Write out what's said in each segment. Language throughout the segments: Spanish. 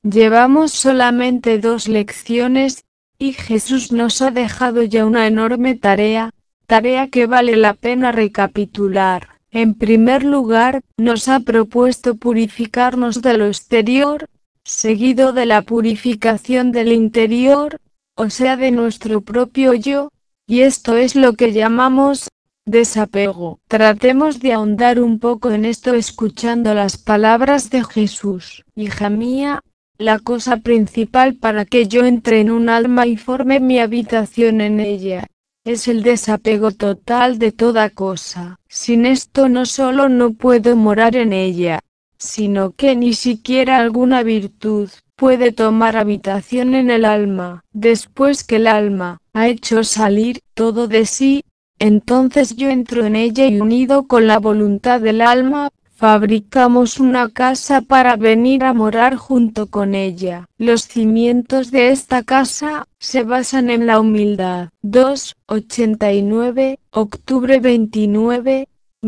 Llevamos solamente 2 lecciones, y Jesús nos ha dejado ya una enorme tarea que vale la pena recapitular. En primer lugar, nos ha propuesto purificarnos de lo exterior, seguido de la purificación del interior, o sea de nuestro propio yo, y esto es lo que llamamos desapego. Tratemos de ahondar un poco en esto escuchando las palabras de Jesús. Hija mía, la cosa principal para que yo entre en un alma y forme mi habitación en ella, es el desapego total de toda cosa. Sin esto no solo no puedo morar en ella, sino que ni siquiera alguna virtud puede tomar habitación en el alma. Después que el alma ha hecho salir todo de sí, entonces yo entro en ella y unido con la voluntad del alma, fabricamos una casa para venir a morar junto con ella. Los cimientos de esta casa se basan en la humildad. 289, octubre 29,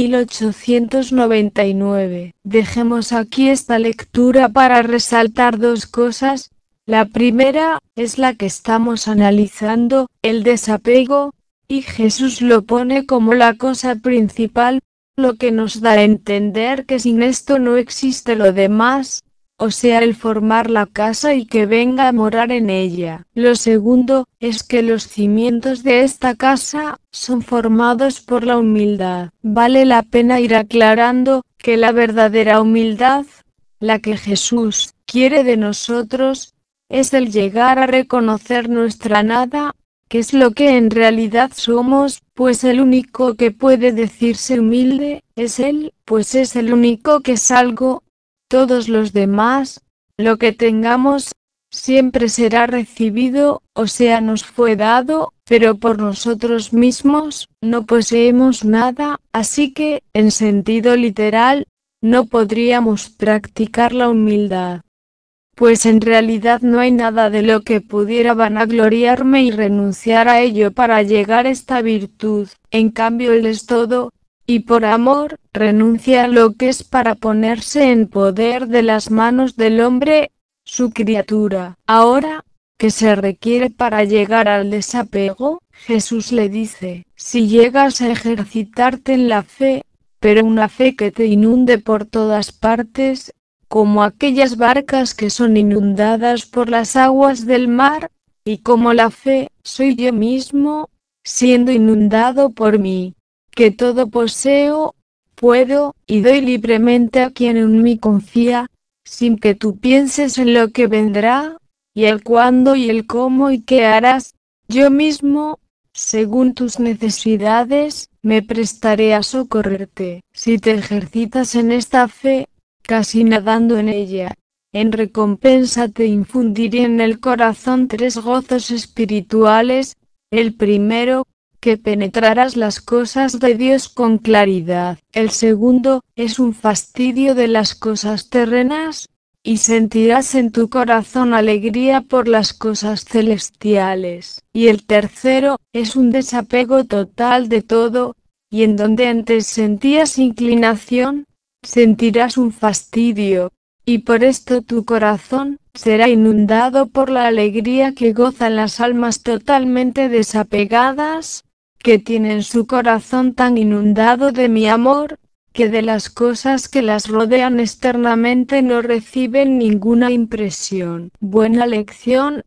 1899. Dejemos aquí esta lectura para resaltar 2 cosas. La primera es la que estamos analizando, el desapego, y Jesús lo pone como la cosa principal, lo que nos da a entender que sin esto no existe lo demás, o sea el formar la casa y que venga a morar en ella. Lo segundo, es que los cimientos de esta casa son formados por la humildad. Vale la pena ir aclarando que la verdadera humildad, la que Jesús quiere de nosotros, es el llegar a reconocer nuestra nada, que es lo que en realidad somos, pues el único que puede decirse humilde, es Él, pues es el único que es algo. Todos los demás, lo que tengamos, siempre será recibido, o sea nos fue dado, pero por nosotros mismos, no poseemos nada, así que, en sentido literal, no podríamos practicar la humildad. Pues en realidad no hay nada de lo que pudiera vanagloriarme y renunciar a ello para llegar a esta virtud, en cambio Él es todo, y por amor, renuncia a lo que es para ponerse en poder de las manos del hombre, su criatura. Ahora, ¿qué se requiere para llegar al desapego? Jesús le dice, si llegas a ejercitarte en la fe, pero una fe que te inunde por todas partes, como aquellas barcas que son inundadas por las aguas del mar, y como la fe, soy yo mismo, siendo inundado por mí, que todo poseo, puedo, y doy libremente a quien en mí confía, sin que tú pienses en lo que vendrá, y el cuándo y el cómo y qué harás, yo mismo, según tus necesidades, me prestaré a socorrerte. Si te ejercitas en esta fe, casi nadando en ella, en recompensa te infundiré en el corazón 3 gozos espirituales. El primero, que penetrarás las cosas de Dios con claridad. El segundo, es un fastidio de las cosas terrenas, y sentirás en tu corazón alegría por las cosas celestiales. Y el tercero, es un desapego total de todo, y en donde antes sentías inclinación, sentirás un fastidio, y por esto tu corazón será inundado por la alegría que gozan las almas totalmente desapegadas, que tienen su corazón tan inundado de mi amor, que de las cosas que las rodean externamente no reciben ninguna impresión. Buena lección.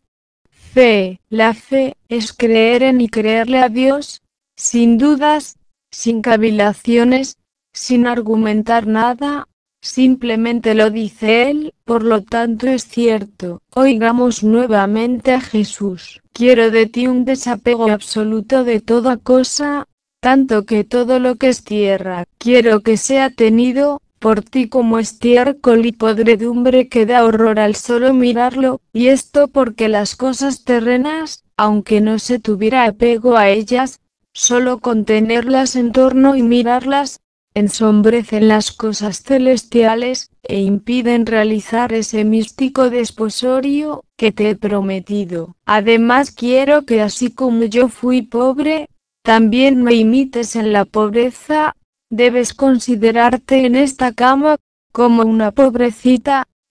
Fe. La fe es creer en y creerle a Dios, sin dudas, sin cavilaciones, sin argumentar nada, simplemente lo dice Él, por lo tanto es cierto. Oigamos nuevamente a Jesús. Quiero de ti un desapego absoluto de toda cosa, tanto que todo lo que es tierra, quiero que sea tenido por ti como estiércol y podredumbre que da horror al solo mirarlo, y esto porque las cosas terrenas, aunque no se tuviera apego a ellas, solo con tenerlas en torno y mirarlas, ensombrecen las cosas celestiales, e impiden realizar ese místico desposorio que te he prometido. Además quiero que así como yo fui pobre, también me imites en la pobreza. Debes considerarte en esta cama como una pobrecita,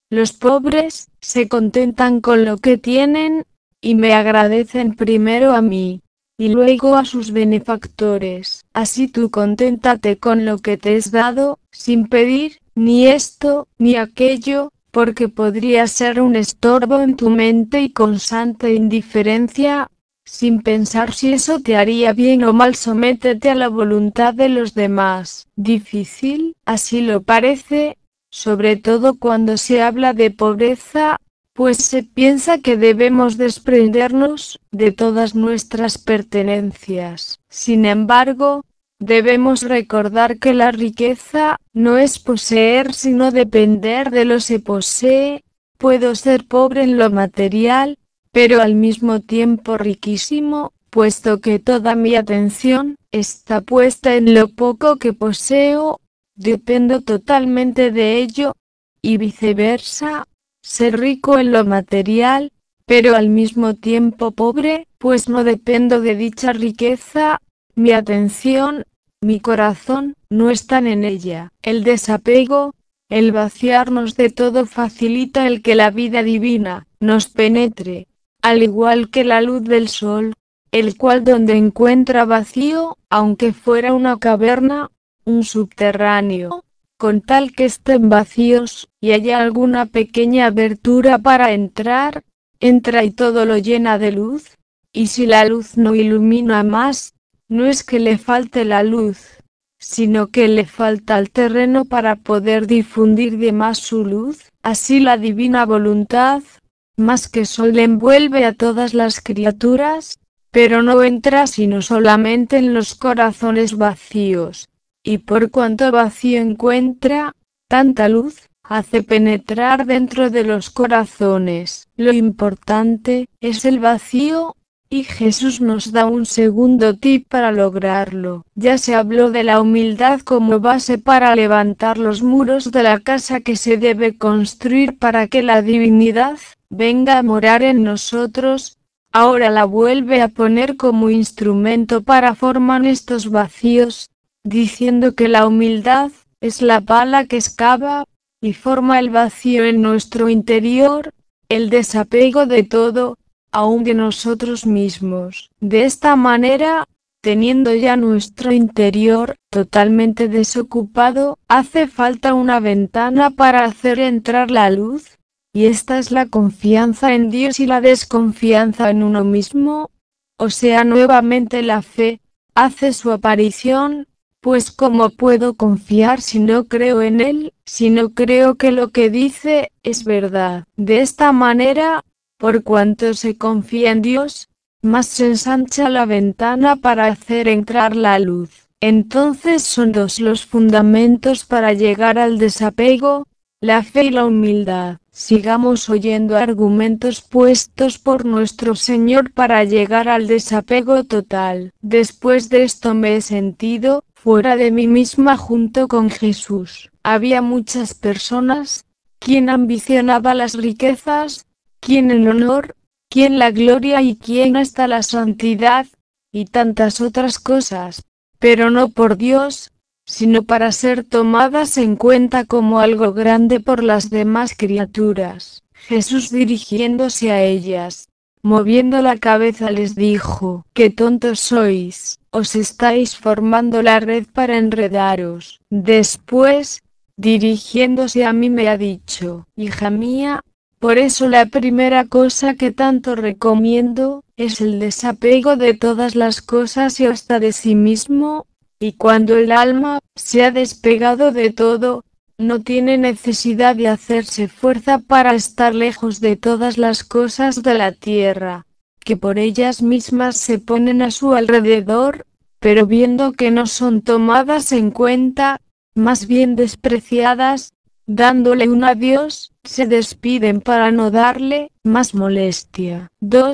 Los pobres se contentan con lo que tienen, y me agradecen primero a mí, y luego a sus benefactores. Así tú conténtate con lo que te es dado, sin pedir, ni esto, ni aquello, porque podría ser un estorbo en tu mente y con santa indiferencia, sin pensar si eso te haría bien o mal, sométete a la voluntad de los demás. Difícil, así lo parece, sobre todo cuando se habla de pobreza, pues se piensa que debemos desprendernos de todas nuestras pertenencias. Sin embargo, debemos recordar que la riqueza no es poseer sino depender de lo que se posee. Puedo ser pobre en lo material, pero al mismo tiempo riquísimo, puesto que toda mi atención está puesta en lo poco que poseo, dependo totalmente de ello, y viceversa, ser rico en lo material, pero al mismo tiempo pobre, pues no dependo de dicha riqueza, mi atención, mi corazón, no están en ella. El desapego, el vaciarnos de todo facilita el que la vida divina nos penetre, al igual que la luz del sol, el cual donde encuentra vacío, aunque fuera una caverna, un subterráneo, con tal que estén vacíos, y haya alguna pequeña abertura para entrar, entra y todo lo llena de luz, y si la luz no ilumina más, no es que le falte la luz, sino que le falta el terreno para poder difundir de más su luz. Así la divina voluntad, más que sol, envuelve a todas las criaturas, pero no entra sino solamente en los corazones vacíos, y por cuanto vacío encuentra, tanta luz, hace penetrar dentro de los corazones. Lo importante es el vacío, y Jesús nos da un segundo tip para lograrlo. Ya se habló de la humildad como base para levantar los muros de la casa que se debe construir para que la divinidad venga a morar en nosotros. Ahora la vuelve a poner como instrumento para formar estos vacíos, diciendo que la humildad es la pala que excava y forma el vacío en nuestro interior, el desapego de todo, aun de nosotros mismos. De esta manera, teniendo ya nuestro interior totalmente desocupado, hace falta una ventana para hacer entrar la luz, y esta es la confianza en Dios y la desconfianza en uno mismo, o sea, nuevamente la fe hace su aparición. Pues ¿cómo puedo confiar si no creo en él, si no creo que lo que dice es verdad? De esta manera, por cuanto se confía en Dios, más se ensancha la ventana para hacer entrar la luz. Entonces son dos los fundamentos para llegar al desapego, la fe y la humildad. Sigamos oyendo argumentos puestos por nuestro Señor para llegar al desapego total. Después de esto me he sentido fuera de mí misma junto con Jesús. Había muchas personas, quien ambicionaba las riquezas, quien el honor, quien la gloria y quien hasta la santidad, y tantas otras cosas, pero no por Dios, sino para ser tomadas en cuenta como algo grande por las demás criaturas. Jesús, dirigiéndose a ellas, moviendo la cabeza, les dijo: «¡Qué tontos sois! Os estáis formando la red para enredaros». Después, dirigiéndose a mí, me ha dicho: «Hija mía, por eso la primera cosa que tanto recomiendo es el desapego de todas las cosas y hasta de sí mismo». Y cuando el alma se ha despegado de todo, no tiene necesidad de hacerse fuerza para estar lejos de todas las cosas de la tierra, que por ellas mismas se ponen a su alrededor, pero viendo que no son tomadas en cuenta, más bien despreciadas, dándole un adiós, se despiden para no darle más molestia.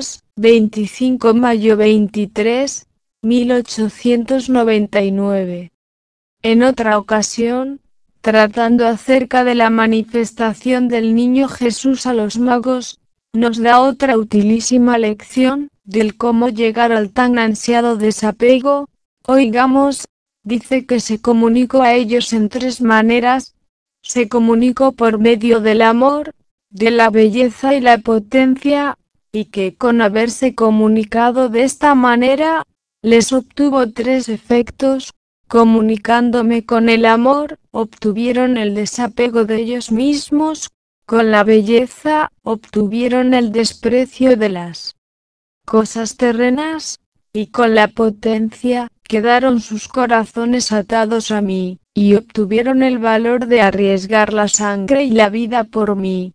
25 mayo 23, 1899. En otra ocasión, tratando acerca de la manifestación del niño Jesús a los magos, nos da otra utilísima lección del cómo llegar al tan ansiado desapego. Oigamos, dice que se comunicó a ellos en tres maneras. Se comunicó por medio del amor, de la belleza y la potencia, y que con haberse comunicado de esta manera, les obtuvo tres efectos: comunicándome con el amor, obtuvieron el desapego de ellos mismos; con la belleza, obtuvieron el desprecio de las cosas terrenas; y con la potencia, quedaron sus corazones atados a mí, y obtuvieron el valor de arriesgar la sangre y la vida por mí.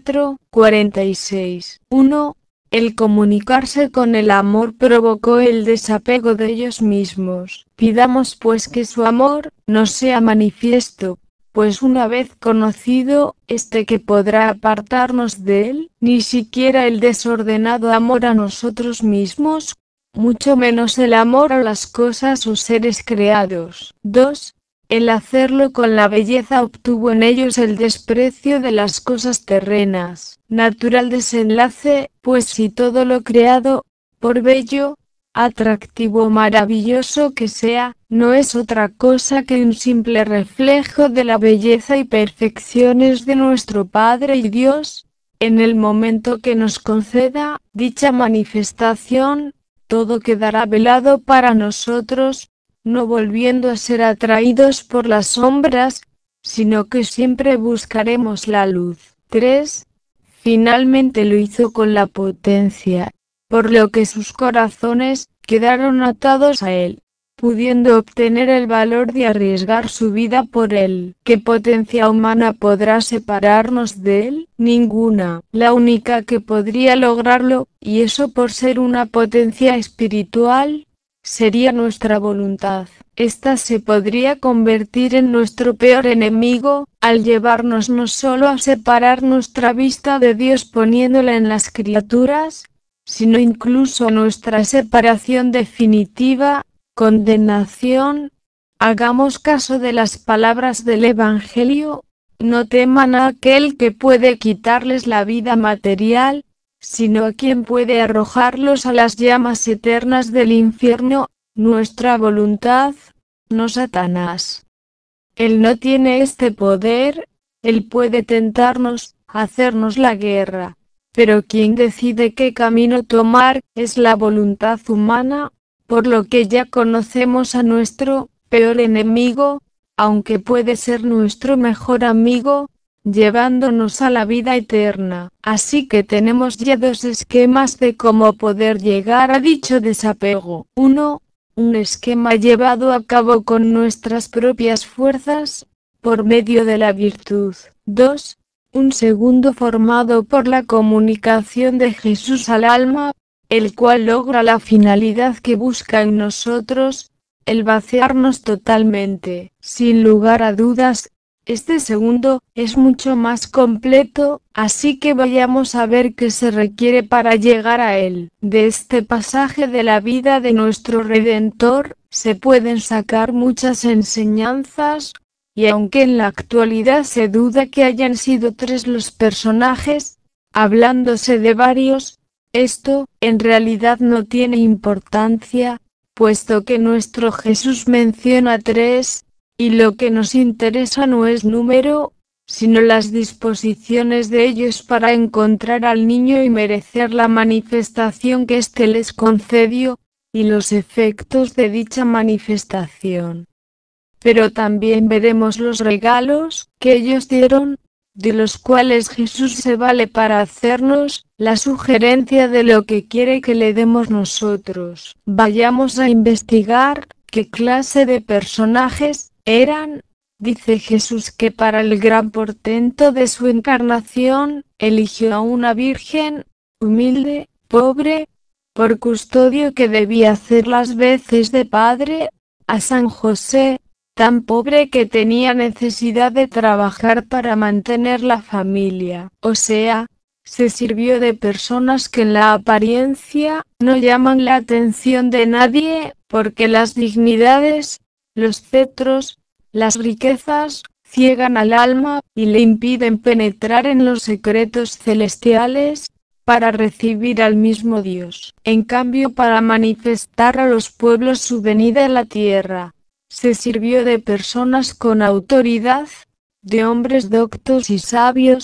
4:46. 1. El comunicarse con el amor provocó el desapego de ellos mismos. Pidamos pues que su amor nos sea manifiesto, pues una vez conocido, que podrá apartarnos de él; ni siquiera el desordenado amor a nosotros mismos, mucho menos el amor a las cosas o seres creados. 2. El hacerlo con la belleza obtuvo en ellos el desprecio de las cosas terrenas. Natural desenlace, pues si todo lo creado, por bello, atractivo o maravilloso que sea, no es otra cosa que un simple reflejo de la belleza y perfecciones de nuestro Padre y Dios, en el momento que nos conceda dicha manifestación, todo quedará velado para nosotros, no volviendo a ser atraídos por las sombras, sino que siempre buscaremos la luz. 3. Finalmente lo hizo con la potencia, por lo que sus corazones quedaron atados a él, pudiendo obtener el valor de arriesgar su vida por él. ¿Qué potencia humana podrá separarnos de él? Ninguna. La única que podría lograrlo, y eso por ser una potencia espiritual, sería nuestra voluntad. Esta se podría convertir en nuestro peor enemigo, al llevarnos no solo a separar nuestra vista de Dios poniéndola en las criaturas, sino incluso nuestra separación definitiva, condenación. Hagamos caso de las palabras del Evangelio: no teman a aquel que puede quitarles la vida material, sino a quien puede arrojarlos a las llamas eternas del infierno. Nuestra voluntad, no Satanás. Él no tiene este poder, él puede tentarnos, hacernos la guerra, pero quien decide qué camino tomar, es la voluntad humana, por lo que ya conocemos a nuestro peor enemigo, aunque puede ser nuestro mejor amigo, llevándonos a la vida eterna. Así que tenemos ya dos esquemas de cómo poder llegar a dicho desapego. 1. Un esquema llevado a cabo con nuestras propias fuerzas, por medio de la virtud. 2. Un segundo formado por la comunicación de Jesús al alma, el cual logra la finalidad que busca en nosotros, el vaciarnos totalmente. Sin lugar a dudas, este segundo es mucho más completo, así que vayamos a ver qué se requiere para llegar a él. De este pasaje de la vida de nuestro Redentor, se pueden sacar muchas enseñanzas, y aunque en la actualidad se duda que hayan sido tres los personajes, hablándose de varios, esto, en realidad no tiene importancia, puesto que nuestro Jesús menciona tres, y lo que nos interesa no es número, sino las disposiciones de ellos para encontrar al niño y merecer la manifestación que éste les concedió, y los efectos de dicha manifestación. Pero también veremos los regalos que ellos dieron, de los cuales Jesús se vale para hacernos la sugerencia de lo que quiere que le demos nosotros. Vayamos a investigar qué clase de personajes eran. Dice Jesús que para el gran portento de su encarnación, eligió a una virgen, humilde, pobre, por custodio que debía hacer las veces de padre, a San José, tan pobre que tenía necesidad de trabajar para mantener la familia. O sea, se sirvió de personas que en la apariencia no llaman la atención de nadie, porque las dignidades, los cetros, las riquezas, ciegan al alma, y le impiden penetrar en los secretos celestiales, para recibir al mismo Dios. En cambio, para manifestar a los pueblos su venida en la tierra, se sirvió de personas con autoridad, de hombres doctos y sabios,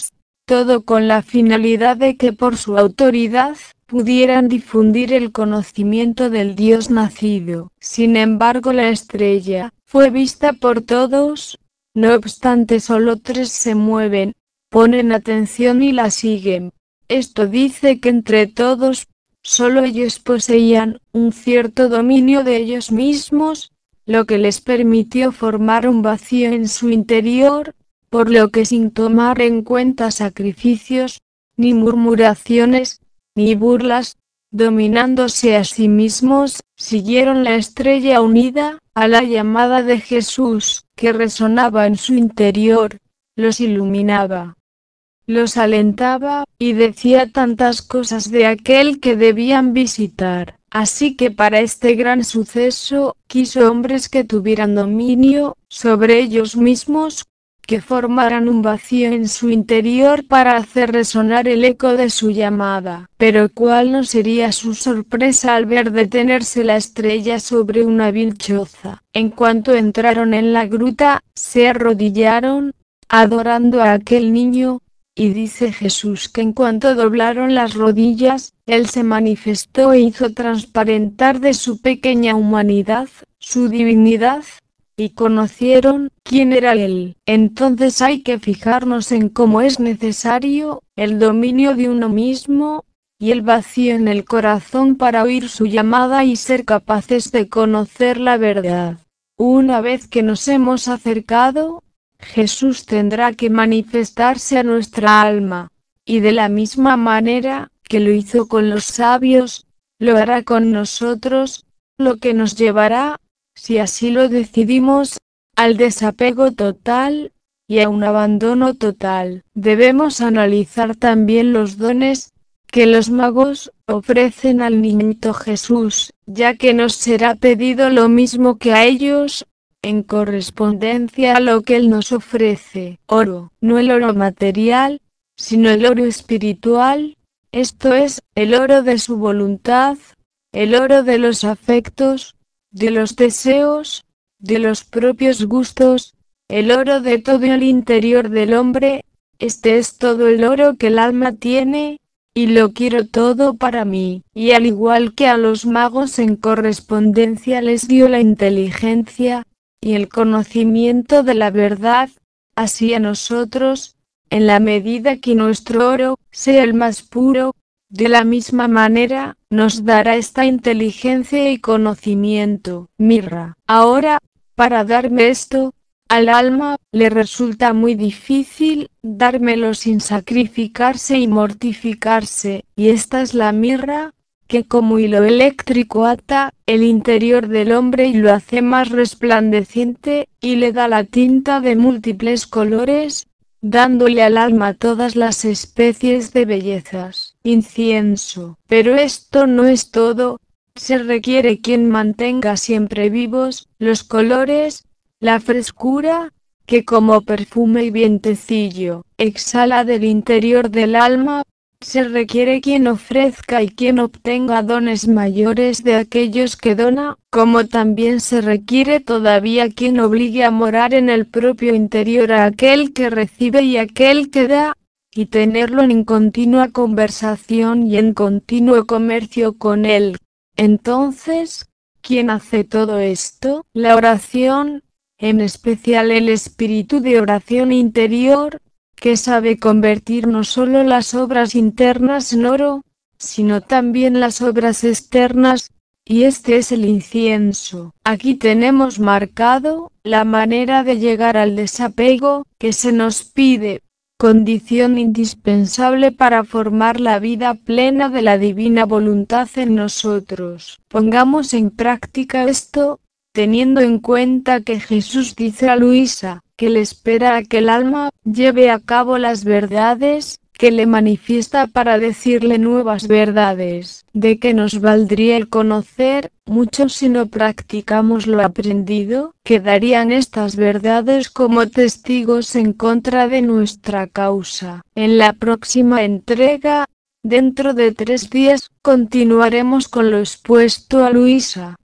todo con la finalidad de que por su autoridad pudieran difundir el conocimiento del Dios nacido. Sin embargo, la estrella fue vista por todos. No obstante, solo 3 se mueven, ponen atención y la siguen. Esto dice que entre todos, solo ellos poseían un cierto dominio de ellos mismos, lo que les permitió formar un vacío en su interior, por lo que sin tomar en cuenta sacrificios, ni murmuraciones, ni burlas, dominándose a sí mismos, siguieron la estrella unida a la llamada de Jesús, que resonaba en su interior, los iluminaba, los alentaba, y decía tantas cosas de aquel que debían visitar. Así que para este gran suceso, quiso hombres que tuvieran dominio sobre ellos mismos, que formaran un vacío en su interior para hacer resonar el eco de su llamada. Pero cuál no sería su sorpresa al ver detenerse la estrella sobre una vil choza. En cuanto entraron en la gruta, se arrodillaron, adorando a aquel niño, y dice Jesús que en cuanto doblaron las rodillas, Él se manifestó e hizo transparentar de su pequeña humanidad, su divinidad, y conocieron quién era Él. Entonces hay que fijarnos en cómo es necesario el dominio de uno mismo, y el vacío en el corazón para oír su llamada y ser capaces de conocer la verdad. Una vez que nos hemos acercado, Jesús tendrá que manifestarse a nuestra alma, y de la misma manera que lo hizo con los sabios, lo hará con nosotros, lo que nos llevará, si así lo decidimos, al desapego total, y a un abandono total. Debemos analizar también los dones que los magos ofrecen al niñito Jesús, ya que nos será pedido lo mismo que a ellos, en correspondencia a lo que Él nos ofrece. Oro, no el oro material, sino el oro espiritual, esto es, el oro de su voluntad, el oro de los afectos, de los deseos, de los propios gustos, el oro de todo el interior del hombre. Este es todo el oro que el alma tiene, y lo quiero todo para mí. Y al igual que a los magos en correspondencia les dio la inteligencia y el conocimiento de la verdad, así a nosotros, en la medida que nuestro oro sea el más puro, de la misma manera, nos dará esta inteligencia y conocimiento. Mirra. Ahora, para darme esto, al alma le resulta muy difícil dármelo sin sacrificarse y mortificarse, y esta es la mirra, que como hilo eléctrico ata el interior del hombre y lo hace más resplandeciente, y le da la tinta de múltiples colores, dándole al alma todas las especies de bellezas. Incienso. Pero esto no es todo, se requiere quien mantenga siempre vivos los colores, la frescura, que como perfume y vientecillo, exhala del interior del alma. Se requiere quien ofrezca y quien obtenga dones mayores de aquellos que dona, como también se requiere todavía quien obligue a morar en el propio interior a aquel que recibe y aquel que da, y tenerlo en continua conversación y en continuo comercio con él. Entonces, ¿quién hace todo esto? La oración, en especial el espíritu de oración interior, que sabe convertir no solo las obras internas en oro, sino también las obras externas, y este es el incienso. Aquí tenemos marcado la manera de llegar al desapego que se nos pide, condición indispensable para formar la vida plena de la divina voluntad en nosotros. Pongamos en práctica esto, teniendo en cuenta que Jesús dice a Luisa, que le espera a que el alma lleve a cabo las verdades que le manifiesta para decirle nuevas verdades. ¿De qué nos valdría el conocer mucho si no practicamos lo aprendido? Quedarían estas verdades como testigos en contra de nuestra causa. En la próxima entrega, dentro de 3 días, continuaremos con lo expuesto a Luisa.